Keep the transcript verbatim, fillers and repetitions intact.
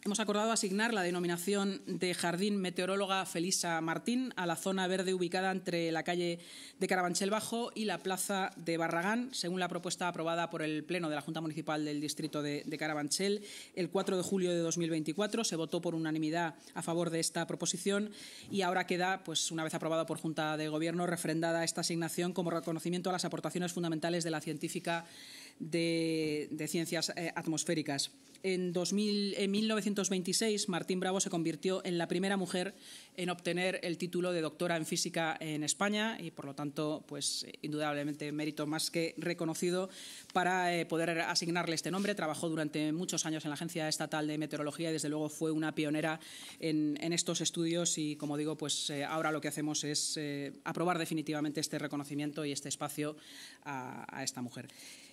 hemos acordado asignar la denominación de Jardín Meteoróloga Felisa Martín a la zona verde ubicada entre la calle de Carabanchel Bajo y la plaza de Barragán, según la propuesta aprobada por el Pleno de la Junta Municipal del Distrito de, de Carabanchel el cuatro de julio de dos mil veinticuatro. Se votó por unanimidad a favor de esta proposición y ahora queda, pues, una vez aprobada por Junta de Gobierno, refrendada esta asignación como reconocimiento a las aportaciones fundamentales de la científica de, de ciencias eh, atmosféricas. En, dos mil, en mil novecientos veintiséis, Martín Bravo se convirtió en la primera mujer en obtener el título de doctora en física en España y, por lo tanto, pues indudablemente mérito más que reconocido para eh, poder asignarle este nombre. Trabajó durante muchos años en la Agencia Estatal de Meteorología y, desde luego, fue una pionera en, en estos estudios y, como digo, pues eh, ahora lo que hacemos es eh, aprobar definitivamente este reconocimiento y este espacio a, a esta mujer.